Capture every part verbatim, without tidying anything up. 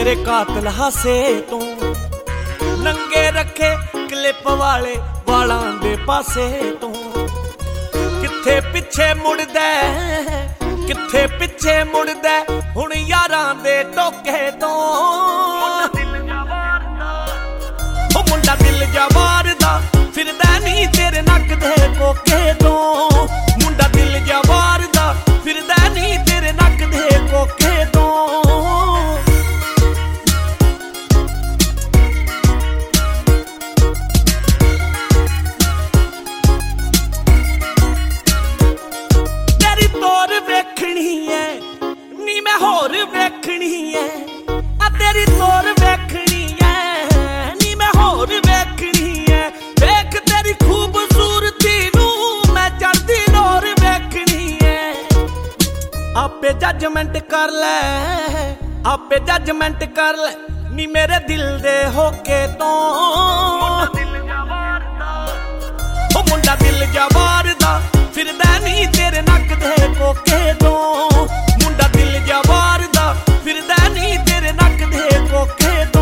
तेरे कातिल हासे तो नंगे रखे क्लिप वाले वालां दे पासे तो किथे पिछे मुड़दा किथे पिछे मुड़दा हुण यारां दे टोके तो ओ मुंडा दिल जा वारदा फिरदा नी तेरे नक दे कोके तो मुंडा दिल जा वारदा फिरदा नी तेरे नक दे कोके तो होर वेखनी है आ तेरी तोर वेखनी है नी मैं होर वेखनी है देख तेरी खूबसूरती नू मैं चढ़दी डोर वेखनी है आपे जजमेंट कर ले आपे जजमेंट कर ले नी मेरे दिल दे होके तो ओ मुंडा दिल जा वारदा फिरदा नी तेरे नक दे कोके तो मुंडा दिल जा वारदा फिरदा नी तेरे नक दे कोके तो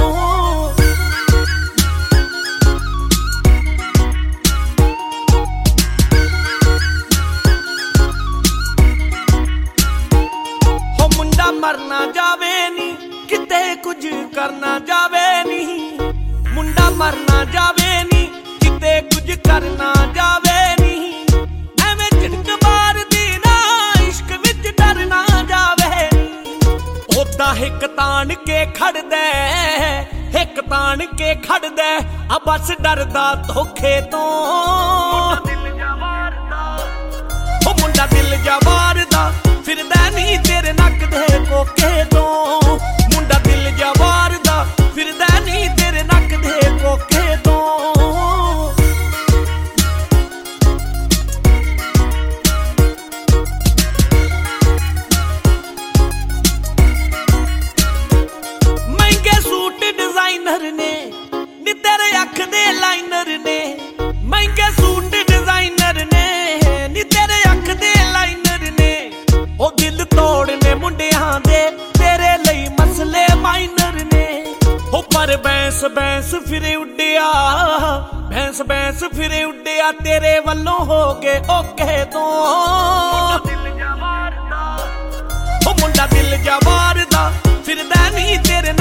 हो मुंडा मरना जावे नी किते कुछ करना जावे नी मुंडा मरना जावे नी किते कुछ करना जावे नी एवें झिड़क मारदी ना इश्क विच डरना जावे ओदा हिक तान के खड़दा हिक तान के खड़दा आ बस डरदा धोखे तो ओ मुंडा दिल जा वारदा फिरदा नी तेरे नक दे कोके तो मुंडा दिल जा वारदा फिरदा नी तेरे नक दे कोके तो डिजाइनर ने नी तेरे अख दे लाइनर ने महंगे सूट डिजाइनर ने नी तेरे अख दे लाइनर ने ओ दिल तोड़ने मुंडियां दे तेरे लई मसले माइनर ने ओ पर बैंस बैंस फिरे उड्डिया बैंस बैंस फिरे उड्डिया तेरे वल्लों हो गए ओके तो ओ मुंडा दिल जा वारदा फिरदा नी तेरे